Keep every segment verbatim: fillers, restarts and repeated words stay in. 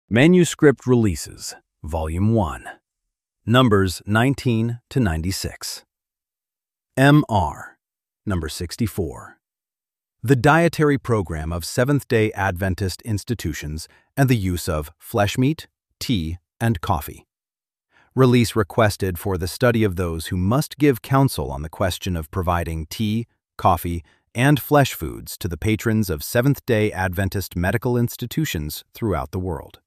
Manuscript Releases, Volume one, Numbers nineteen to ninety-six. M R, Number sixty-four. The Dietary Program of Seventh-day Adventist Institutions and the Use of Flesh Meat, Tea, and Coffee. Release requested for the study of those who must give counsel on the question of providing tea, coffee, and flesh foods to the patrons of Seventh-day Adventist medical institutions throughout the world.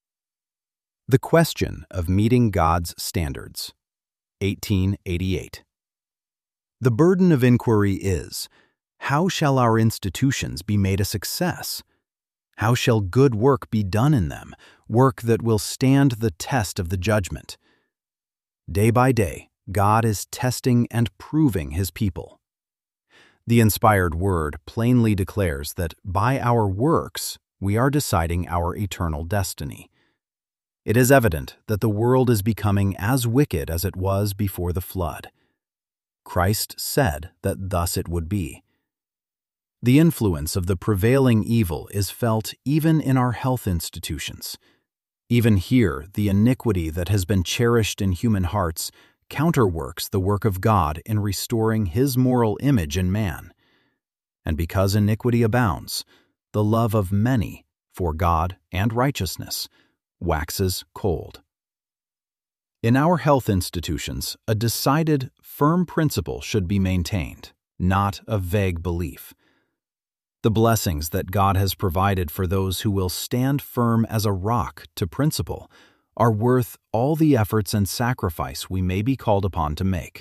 The Question of Meeting God's Standards, eighteen eighty-eight. The burden of inquiry is, how shall our institutions be made a success? How shall good work be done in them, work that will stand the test of the judgment? Day by day, God is testing and proving His people. The inspired word plainly declares that by our works we are deciding our eternal destiny. It is evident that the world is becoming as wicked as it was before the flood. Christ said that thus it would be. The influence of the prevailing evil is felt even in our health institutions. Even here, the iniquity that has been cherished in human hearts counterworks the work of God in restoring His moral image in man. And because iniquity abounds, the love of many for God and righteousness waxes cold. In our health institutions, a decided, firm principle should be maintained, not a vague belief. The blessings that God has provided for those who will stand firm as a rock to principle are worth all the efforts and sacrifice we may be called upon to make.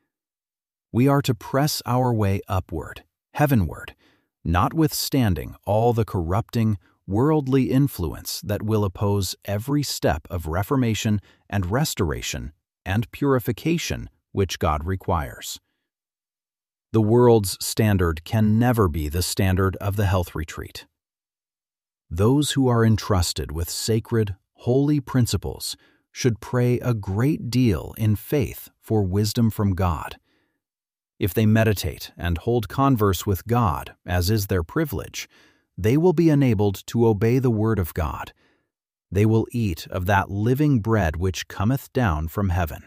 We are to press our way upward, heavenward, notwithstanding all the corrupting, worldly influence that will oppose every step of reformation and restoration and purification which God requires. The world's standard can never be the standard of the health retreat. Those who are entrusted with sacred, holy principles should pray a great deal in faith for wisdom from God. If they meditate and hold converse with God, as is their privilege, they will be enabled to obey the word of God. They will eat of that living bread which cometh down from heaven.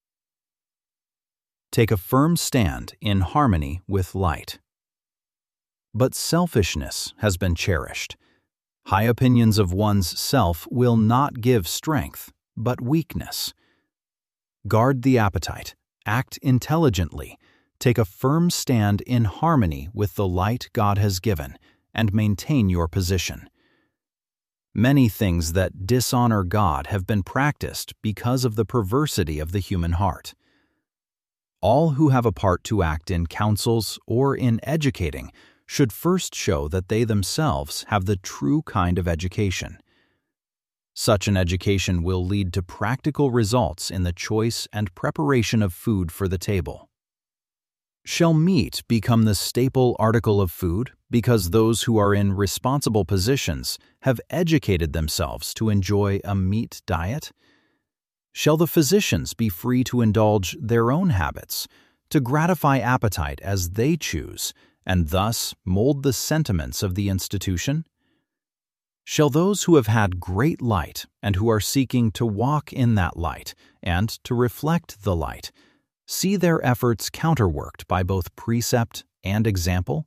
Take a firm stand in harmony with light. But selfishness has been cherished. High opinions of one's self will not give strength, but weakness. Guard the appetite, act intelligently, take a firm stand in harmony with the light God has given, and maintain your position. Many things that dishonor God have been practiced because of the perversity of the human heart. All who have a part to act in counsels or in educating should first show that they themselves have the true kind of education. Such an education will lead to practical results in the choice and preparation of food for the table. Shall meat become the staple article of food because those who are in responsible positions have educated themselves to enjoy a meat diet? Shall the physicians be free to indulge their own habits, to gratify appetite as they choose, and thus mold the sentiments of the institution? Shall those who have had great light and who are seeking to walk in that light and to reflect the light see their efforts counterworked by both precept and example?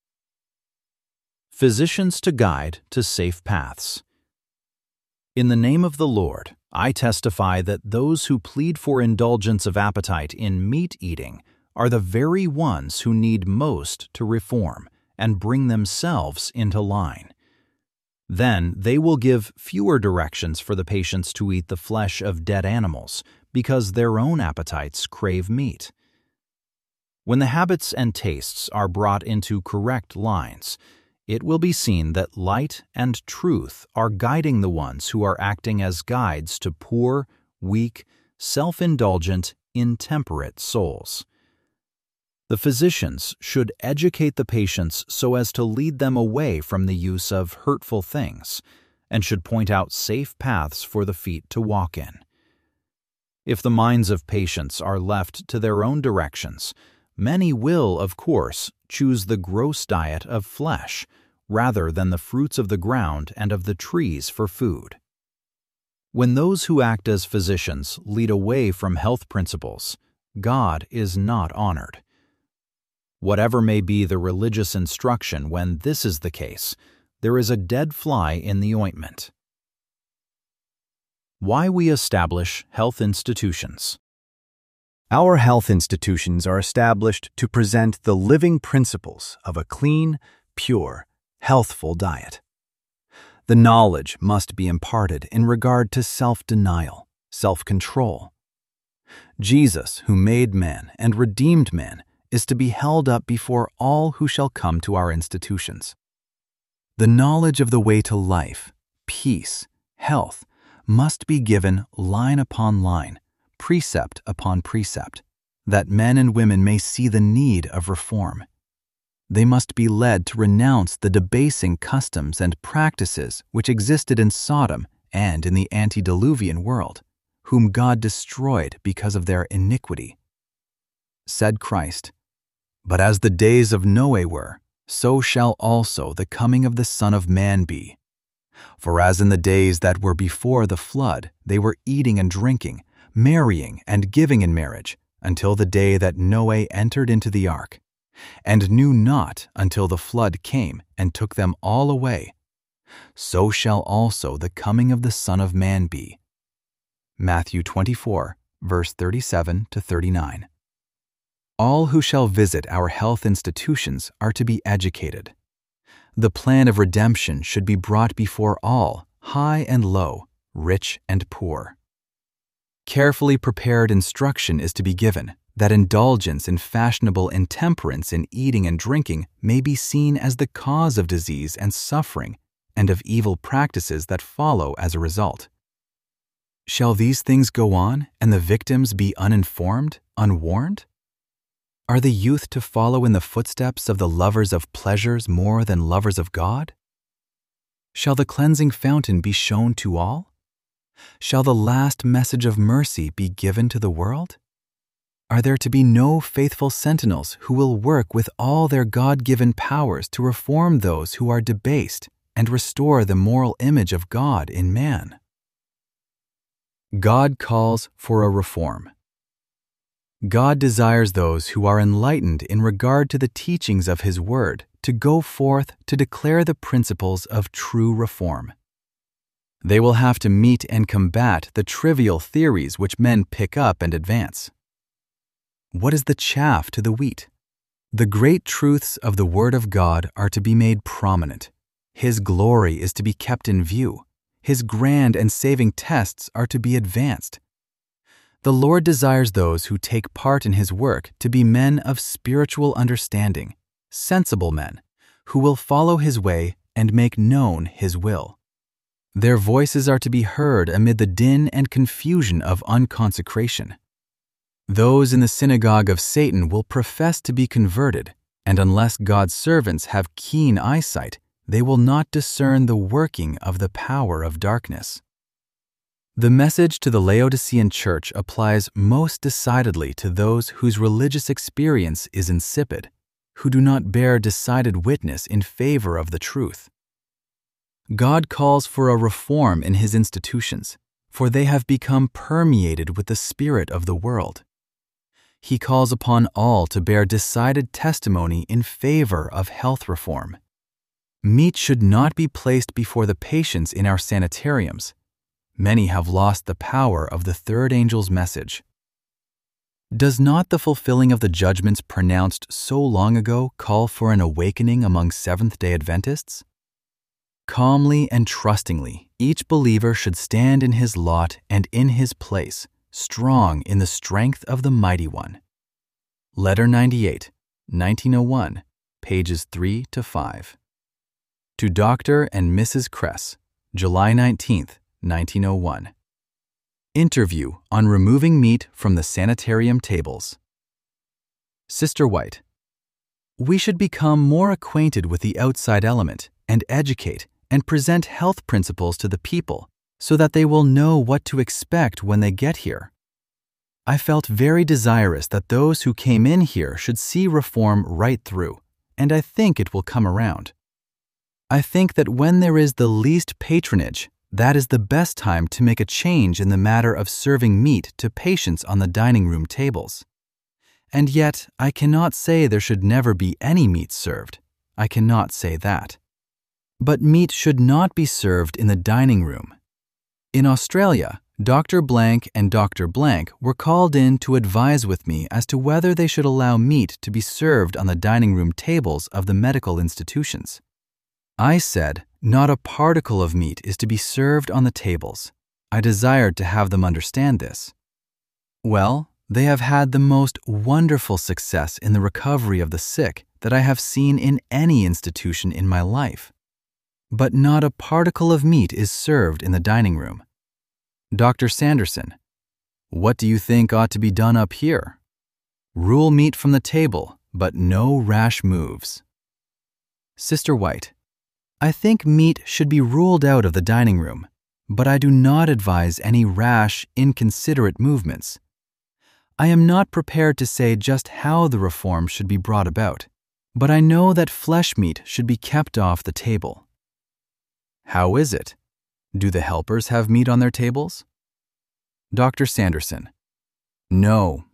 Physicians to guide to safe paths. In the name of the Lord, I testify that those who plead for indulgence of appetite in meat eating are the very ones who need most to reform and bring themselves into line. Then they will give fewer directions for the patients to eat the flesh of dead animals because their own appetites crave meat. When the habits and tastes are brought into correct lines, it will be seen that light and truth are guiding the ones who are acting as guides to poor, weak, self-indulgent, intemperate souls. The physicians should educate the patients so as to lead them away from the use of hurtful things, and should point out safe paths for the feet to walk in. If the minds of patients are left to their own directions, many will, of course, choose the gross diet of flesh rather than the fruits of the ground and of the trees for food. When those who act as physicians lead away from health principles, God is not honored. Whatever may be the religious instruction when this is the case, there is a dead fly in the ointment. Why we establish health institutions. Our health institutions are established to present the living principles of a clean, pure, healthful diet. The knowledge must be imparted in regard to self-denial, self-control. Jesus, who made man and redeemed man, is to be held up before all who shall come to our institutions. The knowledge of the way to life, peace, health, must be given line upon line, precept upon precept, that men and women may see the need of reform. They must be led to renounce the debasing customs and practices which existed in Sodom and in the antediluvian world, whom God destroyed because of their iniquity. Said Christ, "But as the days of Noe were, so shall also the coming of the Son of Man be. For as in the days that were before the flood, they were eating and drinking, marrying and giving in marriage, until the day that Noe entered into the ark, and knew not until the flood came and took them all away, so shall also the coming of the Son of Man be." Matthew twenty-four, verse thirty-seven to thirty-nine. All who shall visit our health institutions are to be educated. The plan of redemption should be brought before all, high and low, rich and poor. Carefully prepared instruction is to be given, that indulgence in fashionable intemperance in eating and drinking may be seen as the cause of disease and suffering, and of evil practices that follow as a result. Shall these things go on, and the victims be uninformed, unwarned? Are the youth to follow in the footsteps of the lovers of pleasures more than lovers of God? Shall the cleansing fountain be shown to all? Shall the last message of mercy be given to the world? Are there to be no faithful sentinels who will work with all their God-given powers to reform those who are debased and restore the moral image of God in man? God calls for a reform. God desires those who are enlightened in regard to the teachings of His Word to go forth to declare the principles of true reform. They will have to meet and combat the trivial theories which men pick up and advance. What is the chaff to the wheat? The great truths of the Word of God are to be made prominent. His glory is to be kept in view. His grand and saving tests are to be advanced. The Lord desires those who take part in His work to be men of spiritual understanding, sensible men, who will follow His way and make known His will. Their voices are to be heard amid the din and confusion of unconsecration. Those in the synagogue of Satan will profess to be converted, and unless God's servants have keen eyesight, they will not discern the working of the power of darkness. The message to the Laodicean church applies most decidedly to those whose religious experience is insipid, who do not bear decided witness in favor of the truth. God calls for a reform in His institutions, for they have become permeated with the spirit of the world. He calls upon all to bear decided testimony in favor of health reform. Meat should not be placed before the patients in our sanitariums. Many have lost the power of the third angel's message. Does not the fulfilling of the judgments pronounced so long ago call for an awakening among Seventh-day Adventists? Calmly and trustingly, each believer should stand in his lot and in his place, strong in the strength of the Mighty One. Letter ninety-eight, nineteen oh one, pages three to five. To Doctor and Missus Kress, July nineteenth, nineteen oh one. Interview on removing meat from the sanitarium tables. Sister White, we should become more acquainted with the outside element and educate and present health principles to the people so that they will know what to expect when they get here. I felt very desirous that those who came in here should see reform right through, and I think it will come around. I think that when there is the least patronage, that is the best time to make a change in the matter of serving meat to patients on the dining room tables. And yet, I cannot say there should never be any meat served. I cannot say that. But meat should not be served in the dining room. In Australia, Doctor Blank and Doctor Blank were called in to advise with me as to whether they should allow meat to be served on the dining room tables of the medical institutions. I said, not a particle of meat is to be served on the tables. I desired to have them understand this. Well, they have had the most wonderful success in the recovery of the sick that I have seen in any institution in my life. But not a particle of meat is served in the dining room. Doctor Sanderson, what do you think ought to be done up here? Rule meat from the table, but no rash moves. Sister White, I think meat should be ruled out of the dining room, but I do not advise any rash, inconsiderate movements. I am not prepared to say just how the reform should be brought about, but I know that flesh meat should be kept off the table. How is it? Do the helpers have meat on their tables? Doctor Sanderson, no.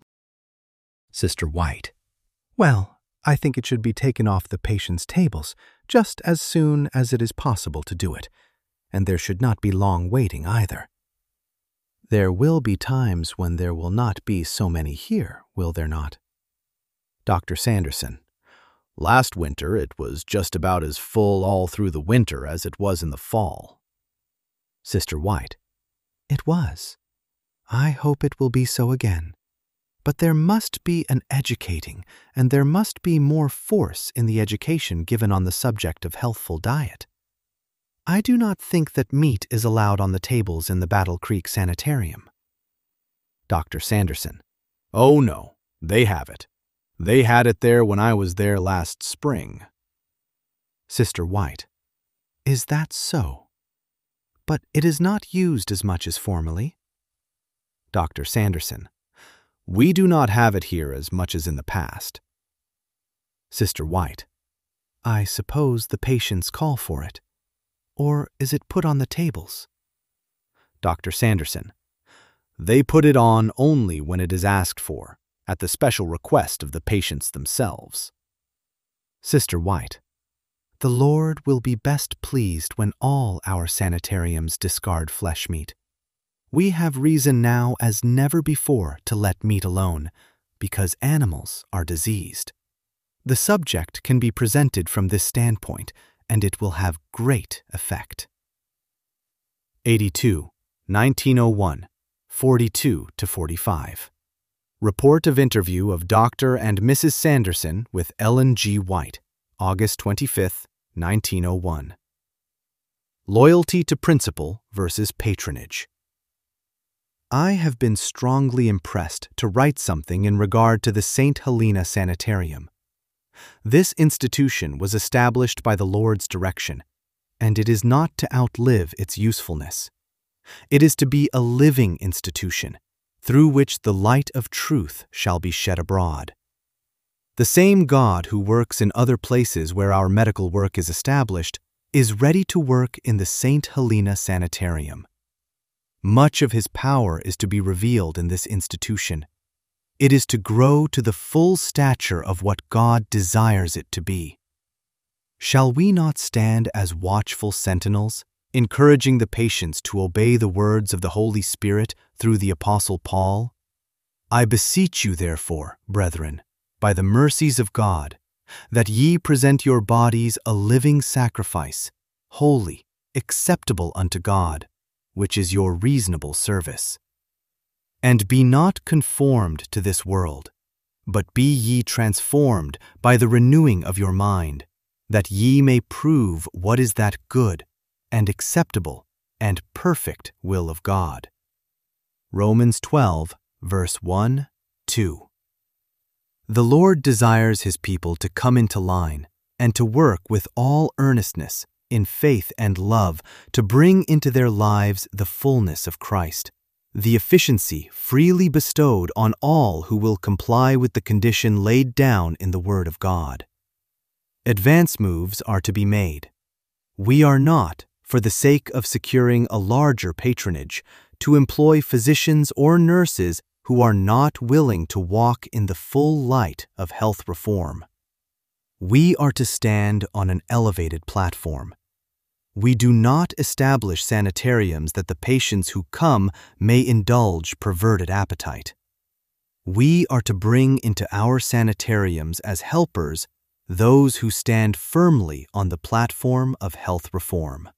Sister White, well, I think it should be taken off the patient's tables just as soon as it is possible to do it, and there should not be long waiting either. There will be times when there will not be so many here, will there not? Doctor Sanderson, last winter it was just about as full all through the winter as it was in the fall. Sister White, it was. I hope it will be so again. But there must be an educating, and there must be more force in the education given on the subject of healthful diet. I do not think that meat is allowed on the tables in the Battle Creek Sanitarium. Doctor Sanderson, oh no, they have it. They had it there when I was there last spring. Sister White, is that so? But it is not used as much as formerly. Doctor Sanderson, we do not have it here as much as in the past. Sister White, I suppose the patients call for it. Or is it put on the tables? Doctor Sanderson, they put it on only when it is asked for, at the special request of the patients themselves. Sister White, the Lord will be best pleased when all our sanitariums discard flesh meat. We have reason now as never before to let meat alone, because animals are diseased. The subject can be presented from this standpoint, and it will have great effect. eighty-two, nineteen oh one, forty-two to forty-five. Report of interview of Doctor and Missus Sanderson with Ellen G. White, August twenty-fifth, nineteen oh one. Loyalty to principle versus patronage. I have been strongly impressed to write something in regard to the Saint Helena Sanitarium. This institution was established by the Lord's direction, and it is not to outlive its usefulness. It is to be a living institution, through which the light of truth shall be shed abroad. The same God who works in other places where our medical work is established is ready to work in the Saint Helena Sanitarium. Much of his power is to be revealed in this institution. It is to grow to the full stature of what God desires it to be. Shall we not stand as watchful sentinels, encouraging the patients to obey the words of the Holy Spirit through the Apostle Paul? I beseech you, therefore, brethren, by the mercies of God, that ye present your bodies a living sacrifice, holy, acceptable unto God, which is your reasonable service. And be not conformed to this world, but be ye transformed by the renewing of your mind, that ye may prove what is that good and acceptable and perfect will of God. Romans twelve, verse one, two. The Lord desires his people to come into line and to work with all earnestness, in faith and love, to bring into their lives the fullness of Christ, the efficiency freely bestowed on all who will comply with the condition laid down in the Word of God. Advance moves are to be made. We are not, for the sake of securing a larger patronage, to employ physicians or nurses who are not willing to walk in the full light of health reform. We are to stand on an elevated platform. We do not establish sanitariums that the patients who come may indulge perverted appetite. We are to bring into our sanitariums as helpers those who stand firmly on the platform of health reform.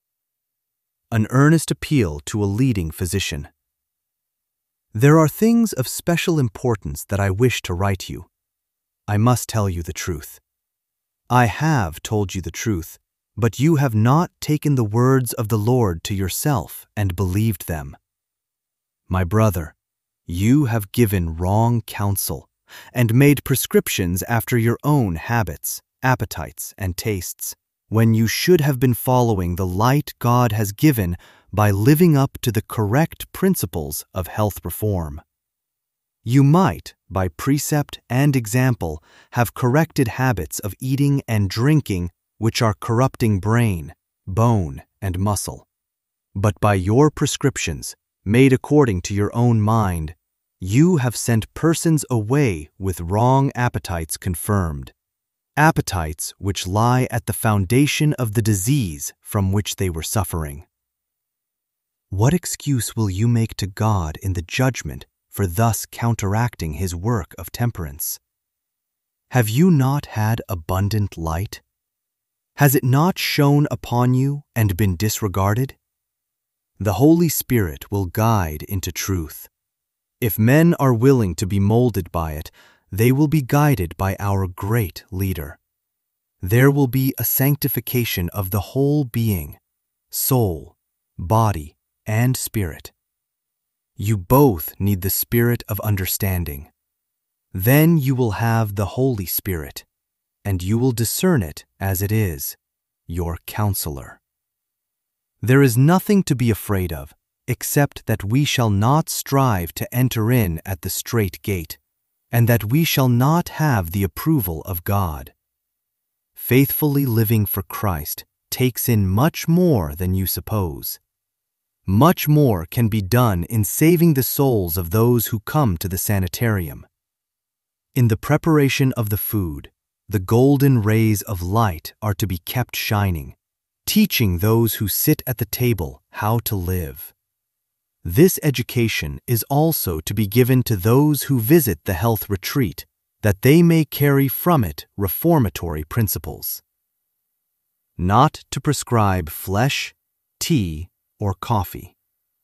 An earnest appeal to a leading physician. There are things of special importance that I wish to write you. I must tell you the truth. I have told you the truth, but you have not taken the words of the Lord to yourself and believed them. My brother, you have given wrong counsel and made prescriptions after your own habits, appetites, and tastes, when you should have been following the light God has given by living up to the correct principles of health reform. You might, by precept and example, have corrected habits of eating and drinking which are corrupting brain, bone, and muscle. But by your prescriptions, made according to your own mind, you have sent persons away with wrong appetites confirmed, appetites which lie at the foundation of the disease from which they were suffering. What excuse will you make to God in the judgment for thus counteracting His work of temperance? Have you not had abundant light? Has it not shone upon you and been disregarded? The Holy Spirit will guide into truth. If men are willing to be molded by it, they will be guided by our great leader. There will be a sanctification of the whole being, soul, body, and spirit. You both need the spirit of understanding. Then you will have the Holy Spirit, and you will discern it as it is, your counselor. There is nothing to be afraid of, except that we shall not strive to enter in at the strait gate, and that we shall not have the approval of God. Faithfully living for Christ takes in much more than you suppose. Much more can be done in saving the souls of those who come to the sanitarium. In the preparation of the food, the golden rays of light are to be kept shining, teaching those who sit at the table how to live. This education is also to be given to those who visit the health retreat, that they may carry from it reformatory principles. Not to prescribe flesh, tea, or coffee.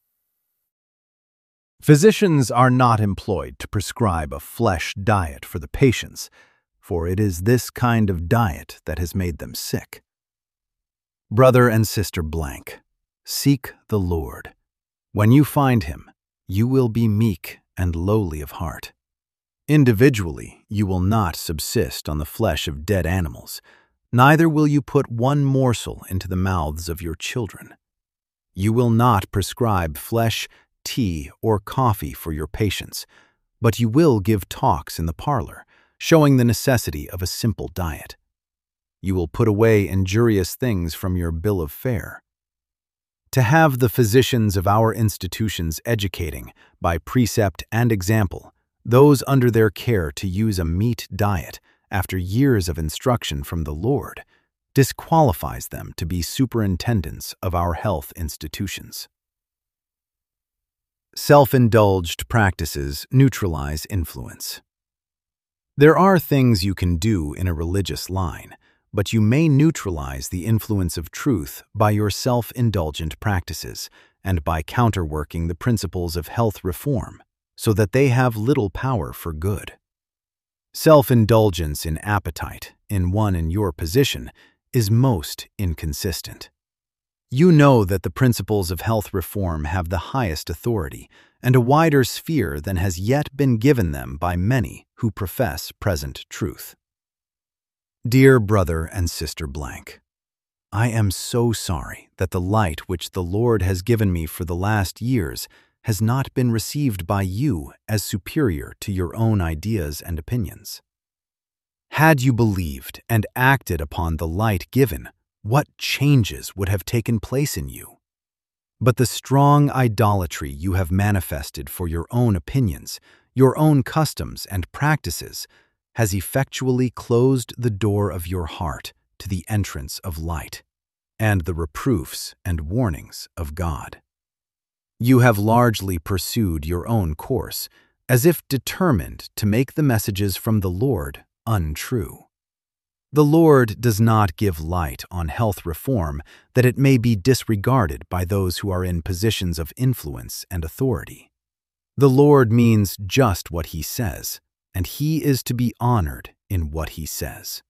Physicians are not employed to prescribe a flesh diet for the patients, for it is this kind of diet that has made them sick. Brother and Sister Blank, seek the Lord. When you find Him, you will be meek and lowly of heart. Individually, you will not subsist on the flesh of dead animals, neither will you put one morsel into the mouths of your children. You will not prescribe flesh, tea, or coffee for your patients, but you will give talks in the parlor, showing the necessity of a simple diet. You will put away injurious things from your bill of fare. To have the physicians of our institutions educating, by precept and example, those under their care to use a meat diet after years of instruction from the Lord, disqualifies them to be superintendents of our health institutions. Self-indulged practices neutralize influence. There are things you can do in a religious line, but you may neutralize the influence of truth by your self-indulgent practices and by counterworking the principles of health reform so that they have little power for good. Self-indulgence in appetite, in one in your position, is most inconsistent. You know that the principles of health reform have the highest authority and a wider sphere than has yet been given them by many who profess present truth. Dear Brother and Sister Blank, I am so sorry that the light which the Lord has given me for the last years has not been received by you as superior to your own ideas and opinions. Had you believed and acted upon the light given, what changes would have taken place in you. But the strong idolatry you have manifested for your own opinions, your own customs and practices, has effectually closed the door of your heart to the entrance of light and the reproofs and warnings of God. You have largely pursued your own course, as if determined to make the messages from the Lord untrue. The Lord does not give light on health reform that it may be disregarded by those who are in positions of influence and authority. The Lord means just what He says, and He is to be honored in what He says.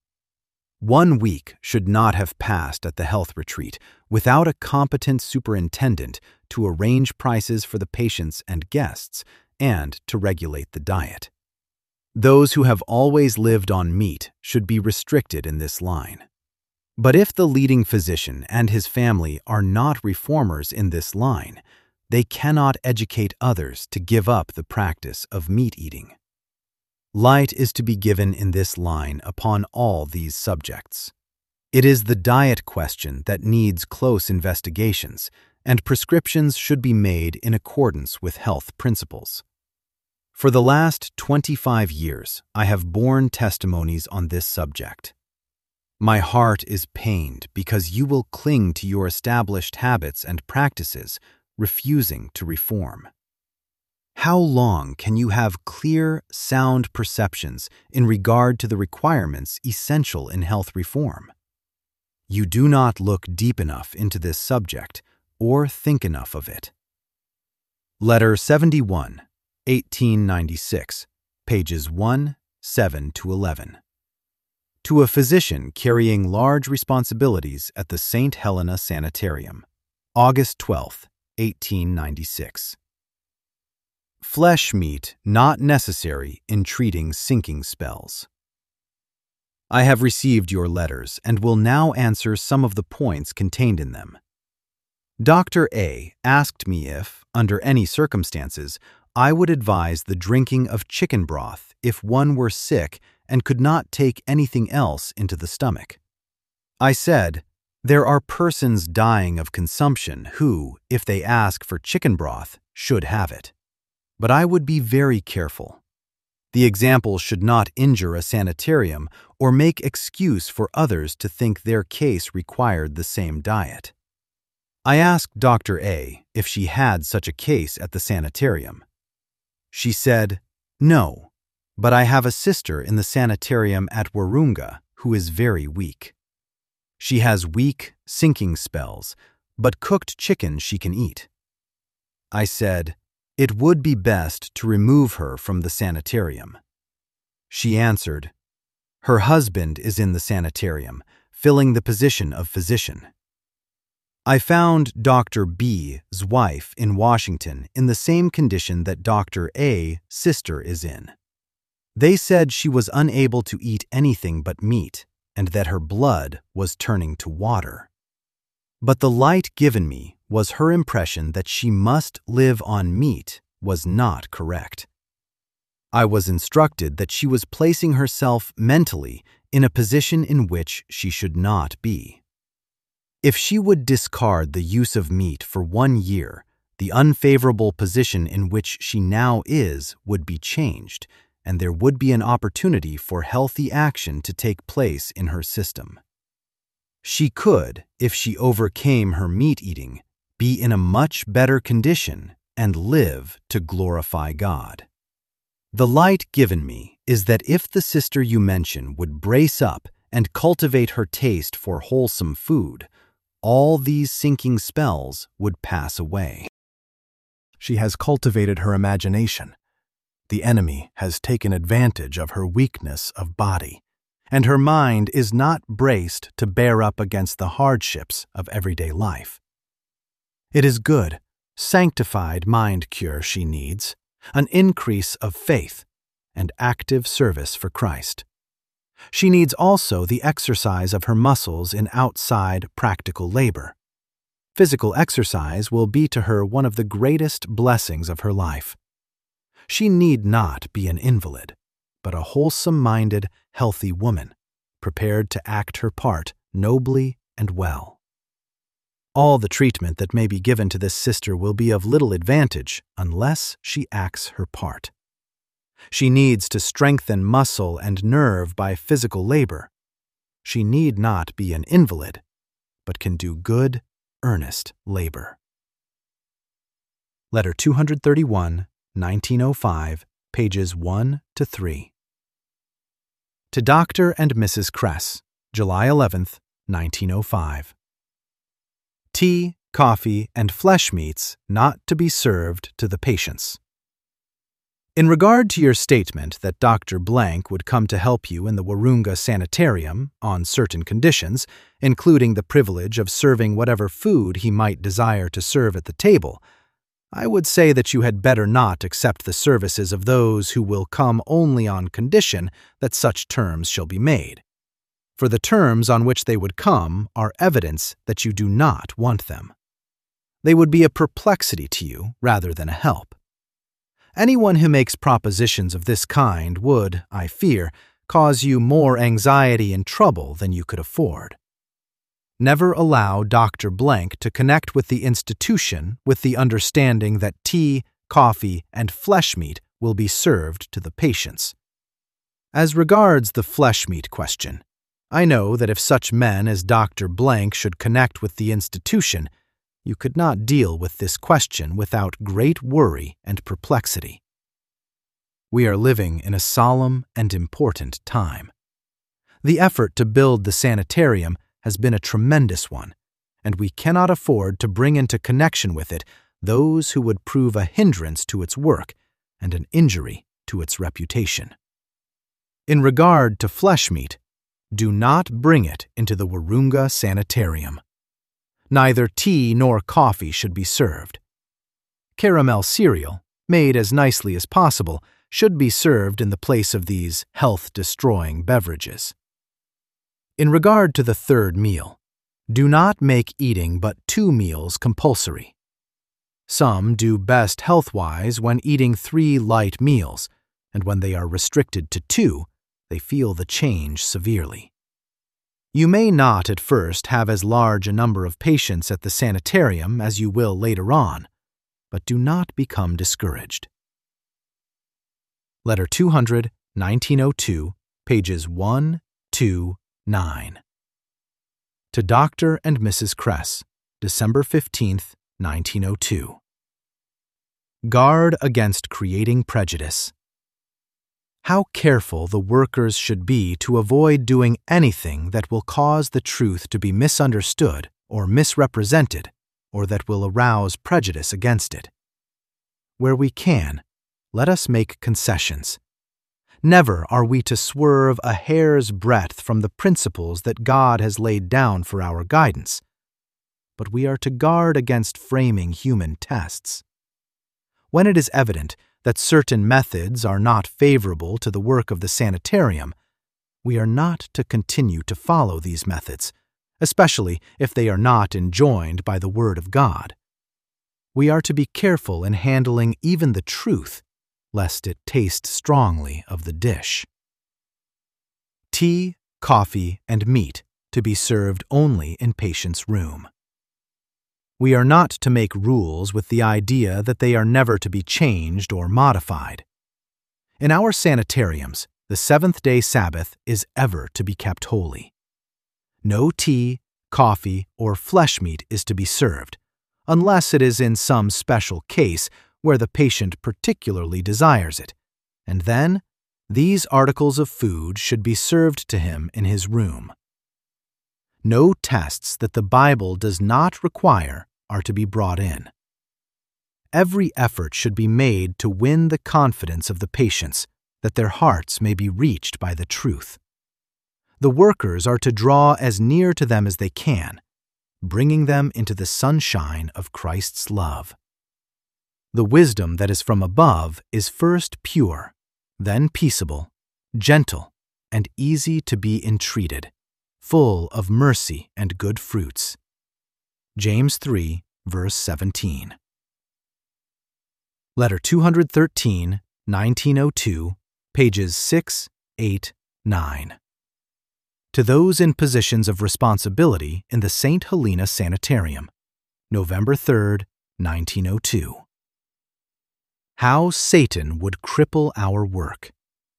One week should not have passed at the health retreat without a competent superintendent to arrange prices for the patients and guests and to regulate the diet. Those who have always lived on meat should be restricted in this line. But if the leading physician and his family are not reformers in this line, they cannot educate others to give up the practice of meat eating. Light is to be given in this line upon all these subjects. It is the diet question that needs close investigations, and prescriptions should be made in accordance with health principles. For the last twenty-five years, I have borne testimonies on this subject. My heart is pained because you will cling to your established habits and practices, refusing to reform. How long can you have clear, sound perceptions in regard to the requirements essential in health reform? You do not look deep enough into this subject or think enough of it. Letter seventy-one, eighteen ninety-six, pages one, seven to eleven. To a physician carrying large responsibilities at the Saint Helena Sanitarium, August twelfth, eighteen ninety-six. Flesh meat not necessary in treating sinking spells. I have received your letters and will now answer some of the points contained in them. Doctor A asked me if, under any circumstances, I would advise the drinking of chicken broth if one were sick and could not take anything else into the stomach. I said, there are persons dying of consumption who, if they ask for chicken broth, should have it. But I would be very careful. The example should not injure a sanitarium or make excuse for others to think their case required the same diet. I asked Doctor A if she had such a case at the sanitarium. She said, no, but I have a sister in the sanitarium at Warunga who is very weak. She has weak, sinking spells, but cooked chicken she can eat. I said, it would be best to remove her from the sanitarium. She answered, her husband is in the sanitarium, filling the position of physician. I found Doctor B's wife in Washington in the same condition that Doctor A's sister is in. They said she was unable to eat anything but meat and that her blood was turning to water. But the light given me was her impression that she must live on meat was not correct. I was instructed that she was placing herself mentally in a position in which she should not be. If she would discard the use of meat for one year, the unfavorable position in which she now is would be changed, and there would be an opportunity for healthy action to take place in her system. She could, if she overcame her meat eating, be in a much better condition and live to glorify God. The light given me is that if the sister you mention would brace up and cultivate her taste for wholesome food, all these sinking spells would pass away. She has cultivated her imagination. The enemy has taken advantage of her weakness of body, and her mind is not braced to bear up against the hardships of everyday life. It is good, sanctified mind cure she needs, an increase of faith, and active service for Christ. She needs also the exercise of her muscles in outside practical labor. Physical exercise will be to her one of the greatest blessings of her life. She need not be an invalid, but a wholesome-minded, healthy woman, prepared to act her part nobly and well. All the treatment that may be given to this sister will be of little advantage unless she acts her part. She needs to strengthen muscle and nerve by physical labor. She need not be an invalid, but can do good, earnest labor. Letter two thirty-one, nineteen oh five, pages one to three. To Doctor and Missus Kress, July eleventh, nineteen oh five. Tea, coffee, and flesh meats not to be served to the patients. In regard to your statement that Doctor Blank would come to help you in the Wahroonga Sanitarium on certain conditions, including the privilege of serving whatever food he might desire to serve at the table, I would say that you had better not accept the services of those who will come only on condition that such terms shall be made. For the terms on which they would come are evidence that you do not want them. They would be a perplexity to you rather than a help. Anyone who makes propositions of this kind would, I fear, cause you more anxiety and trouble than you could afford. Never allow Doctor Blank to connect with the institution with the understanding that tea, coffee, and flesh meat will be served to the patients. As regards the flesh meat question, I know that if such men as Doctor Blank should connect with the institution, you could not deal with this question without great worry and perplexity. We are living in a solemn and important time. The effort to build the sanitarium has been a tremendous one, and we cannot afford to bring into connection with it those who would prove a hindrance to its work and an injury to its reputation. In regard to flesh meat, do not bring it into the Wahroonga Sanitarium. Neither tea nor coffee should be served. Caramel cereal, made as nicely as possible, should be served in the place of these health-destroying beverages. In regard to the third meal, do not make eating but two meals compulsory. Some do best health-wise when eating three light meals, and when they are restricted to two, they feel the change severely. You may not at first have as large a number of patients at the sanitarium as you will later on, but do not become discouraged. Letter two hundred, nineteen oh two, pages one, two, nine. To Doctor and Missus Kress, December fifteenth, nineteen oh two. Guard against creating prejudice. How careful the workers should be to avoid doing anything that will cause the truth to be misunderstood or misrepresented, or that will arouse prejudice against it. Where we can, let us make concessions. Never are we to swerve a hair's breadth from the principles that God has laid down for our guidance, but we are to guard against framing human tests. When it is evident that certain methods are not favorable to the work of the sanitarium, we are not to continue to follow these methods, especially if they are not enjoined by the Word of God. We are to be careful in handling even the truth, lest it taste strongly of the dish. Tea, coffee, and meat to be served only in patient's room. We are not to make rules with the idea that they are never to be changed or modified. In our sanitariums, the seventh-day Sabbath is ever to be kept holy. No tea, coffee, or flesh meat is to be served, unless it is in some special case where the patient particularly desires it, and then these articles of food should be served to him in his room. No tests that the Bible does not require are to be brought in. Every effort should be made to win the confidence of the patients, that their hearts may be reached by the truth. The workers are to draw as near to them as they can, bringing them into the sunshine of Christ's love. The wisdom that is from above is first pure, then peaceable, gentle, and easy to be entreated, full of mercy and good fruits. James three, verse seventeen. Letter two hundred thirteen, nineteen oh two, pages six, eight, nine. To To those in positions of responsibility in the Saint Helena Sanitarium, November third, nineteen oh two. How Satan would cripple our work.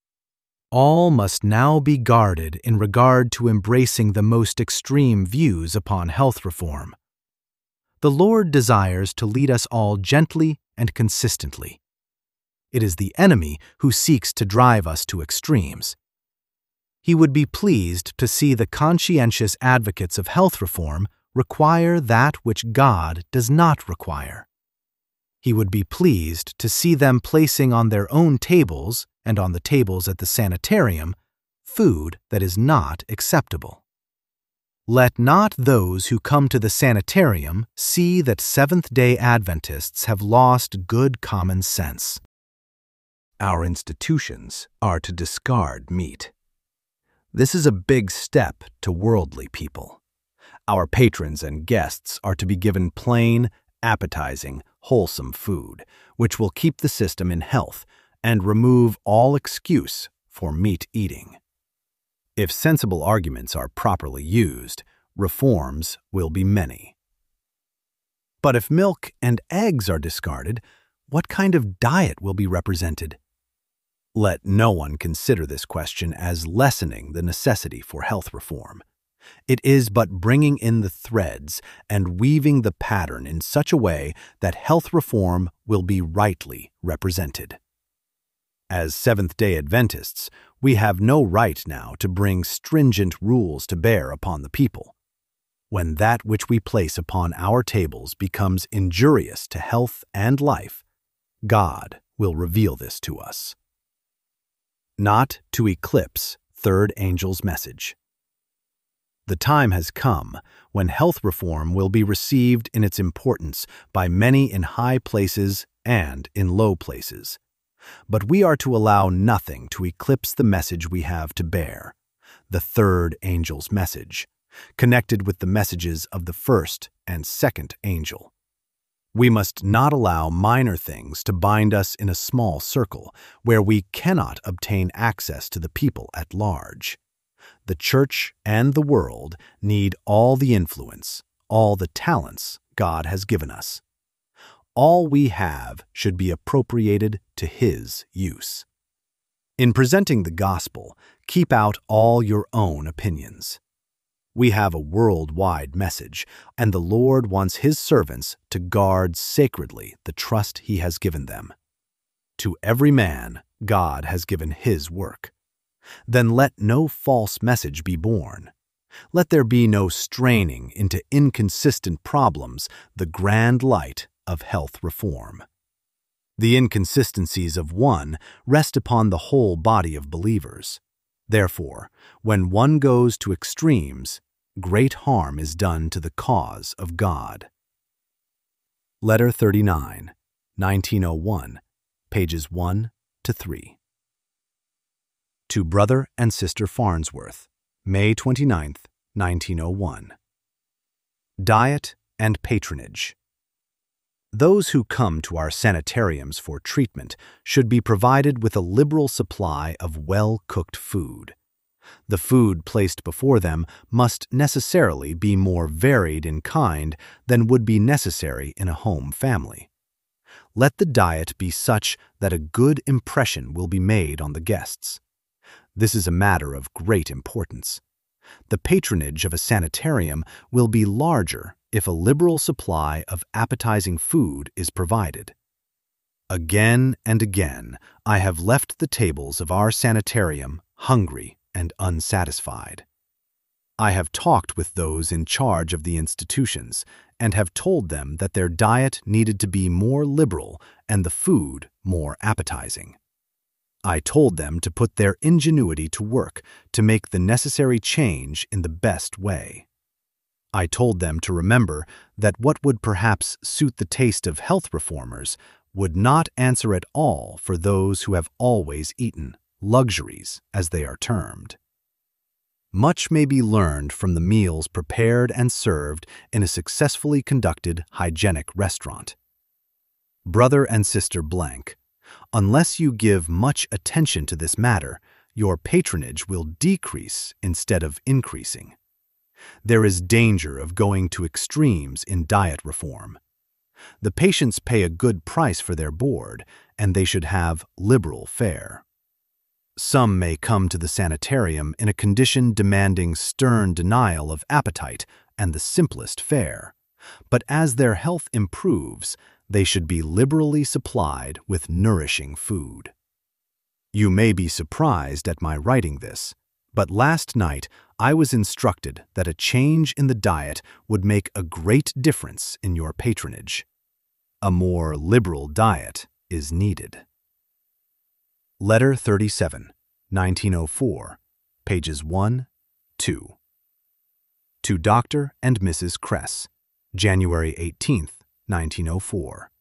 All must now be guarded in regard to embracing the most extreme views upon health reform. The Lord desires to lead us all gently and consistently. It is the enemy who seeks to drive us to extremes. He would be pleased to see the conscientious advocates of health reform require that which God does not require. He would be pleased to see them placing on their own tables and on the tables at the sanitarium food that is not acceptable. Let not those who come to the sanitarium see that Seventh-day Adventists have lost good common sense. Our institutions are to discard meat. This is a big step to worldly people. Our patrons and guests are to be given plain, appetizing, wholesome food, which will keep the system in health and remove all excuse for meat eating. If sensible arguments are properly used, reforms will be many. But if milk and eggs are discarded, what kind of diet will be represented? Let no one consider this question as lessening the necessity for health reform. It is but bringing in the threads and weaving the pattern in such a way that health reform will be rightly represented. As Seventh-day Adventists, we have no right now to bring stringent rules to bear upon the people. When that which we place upon our tables becomes injurious to health and life, God will reveal this to us. Not to eclipse Third Angel's message. The time has come when health reform will be received in its importance by many in high places and in low places. But we are to allow nothing to eclipse the message we have to bear, the Third Angel's message, connected with the messages of the first and second angel. We must not allow minor things to bind us in a small circle where we cannot obtain access to the people at large. The church and the world need all the influence, all the talents God has given us. All we have should be appropriated to His use. In presenting the gospel, keep out all your own opinions. We have a worldwide message, and the Lord wants His servants to guard sacredly the trust He has given them. To every man, God has given His work. Then let no false message be born. Let there be no straining into inconsistent problems the grand light of health reform. The inconsistencies of one rest upon the whole body of believers. Therefore, when one goes to extremes, great harm is done to the cause of God. Letter thirty-nine, nineteen oh one, pages one to three. To Brother and Sister Farnsworth, May twenty-ninth, nineteen oh one. Diet and patronage. Those who come to our sanitariums for treatment should be provided with a liberal supply of well-cooked food. The food placed before them must necessarily be more varied in kind than would be necessary in a home family. Let the diet be such that a good impression will be made on the guests. This is a matter of great importance. The patronage of a sanitarium will be larger if a liberal supply of appetizing food is provided. Again and again, I have left the tables of our sanitarium hungry and unsatisfied. I have talked with those in charge of the institutions and have told them that their diet needed to be more liberal and the food more appetizing. I told them to put their ingenuity to work to make the necessary change in the best way. I told them to remember that what would perhaps suit the taste of health reformers would not answer at all for those who have always eaten luxuries, as they are termed. Much may be learned from the meals prepared and served in a successfully conducted hygienic restaurant. Brother and Sister Blank, unless you give much attention to this matter, your patronage will decrease instead of increasing. There is danger of going to extremes in diet reform. The patients pay a good price for their board, and they should have liberal fare. Some may come to the sanitarium in a condition demanding stern denial of appetite and the simplest fare, but as their health improves, they should be liberally supplied with nourishing food. You may be surprised at my writing this, but last night I was instructed that a change in the diet would make a great difference in your patronage. A more liberal diet is needed. Letter thirty-seven, nineteen oh four, pages one, two. To Doctor and Missus Kress, January eighteenth, nineteen oh four.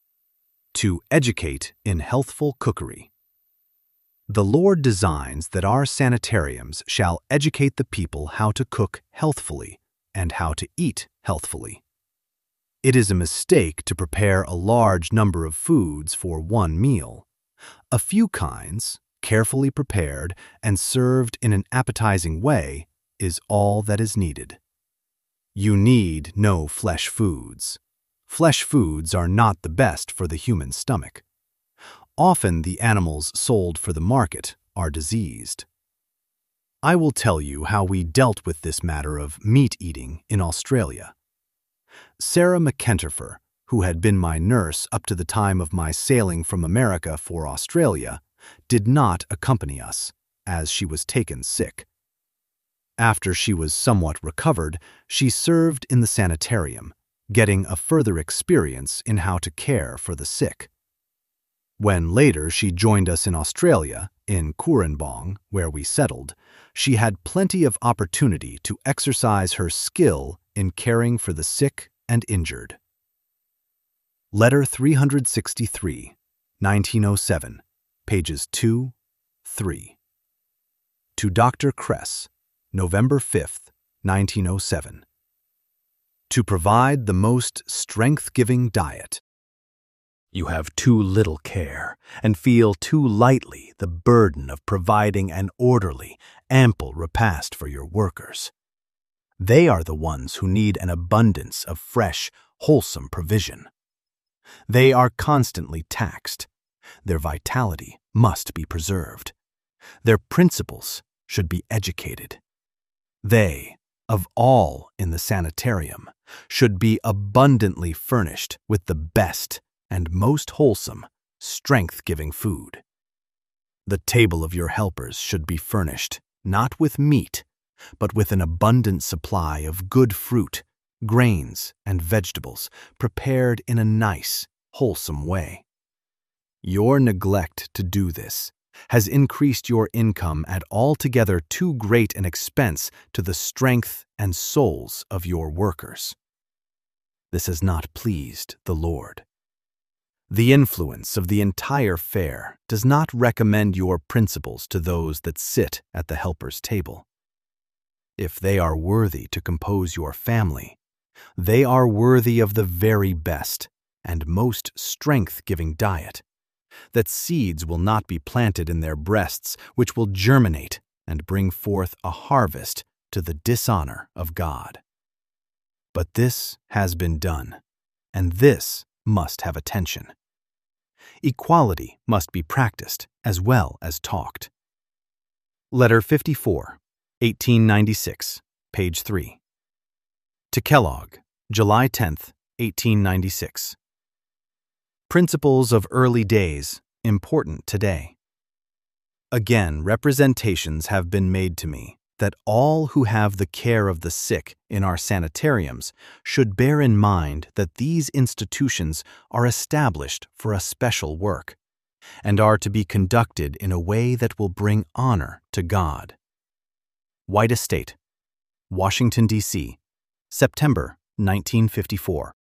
To educate in healthful cookery. The Lord designs that our sanitariums shall educate the people how to cook healthfully and how to eat healthfully. It is a mistake to prepare a large number of foods for one meal. A few kinds, carefully prepared and served in an appetizing way, is all that is needed. You need no flesh foods. Flesh foods are not the best for the human stomach. Often the animals sold for the market are diseased. I will tell you how we dealt with this matter of meat eating in Australia. Sarah McKenterfer, who had been my nurse up to the time of my sailing from America for Australia, did not accompany us, as she was taken sick. After she was somewhat recovered, she served in the sanitarium, getting a further experience in how to care for the sick. When later she joined us in Australia, in Cooranbong, where we settled, she had plenty of opportunity to exercise her skill in caring for the sick and injured. Letter three hundred sixty-three, nineteen oh seven, pages two, three. To Doctor Kress, November fifth, nineteen oh seven. To provide the most strength-giving diet. You have too little care and feel too lightly the burden of providing an orderly, ample repast for your workers. They are the ones who need an abundance of fresh, wholesome provision. They are constantly taxed. Their vitality must be preserved. Their principles should be educated. They, of all in the sanitarium, should be abundantly furnished with the best and most wholesome, strength-giving food. The table of your helpers should be furnished not with meat, but with an abundant supply of good fruit, grains, and vegetables prepared in a nice, wholesome way. Your neglect to do this has increased your income at altogether too great an expense to the strength and souls of your workers. This has not pleased the Lord. The influence of the entire fare does not recommend your principles to those that sit at the helper's table. If they are worthy to compose your family, they are worthy of the very best and most strength-giving diet, that seeds will not be planted in their breasts which will germinate and bring forth a harvest to the dishonor of God. But this has been done, and this must have attention. Equality must be practiced as well as talked. Letter fifty-four, eighteen ninety-six, page three. To Kellogg, July tenth, eighteen ninety-six. Principles of early days, important today. Again, representations have been made to me that all who have the care of the sick in our sanitariums should bear in mind that these institutions are established for a special work and are to be conducted in a way that will bring honor to God. White Estate, Washington, D C, September nineteen fifty-four.